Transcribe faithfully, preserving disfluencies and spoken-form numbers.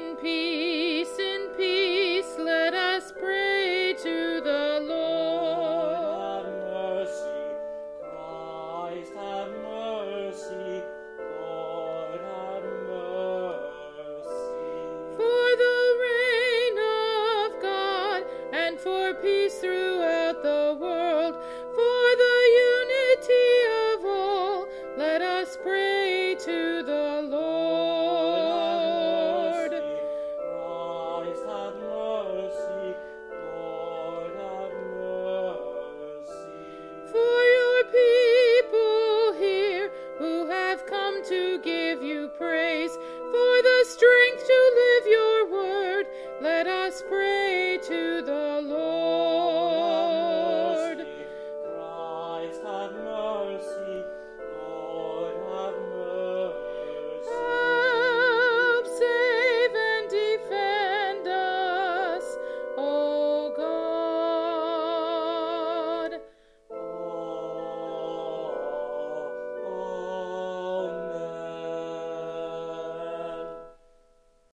In peace, in peace, let us pray to the Lord. Lord, have mercy. Christ, have mercy. Lord, have mercy. For the reign of God and for peace throughout the world, for the unity of all, let us pray to the Lord. Christ, have mercy. Lord, have mercy. For your people here who have come to give you praise,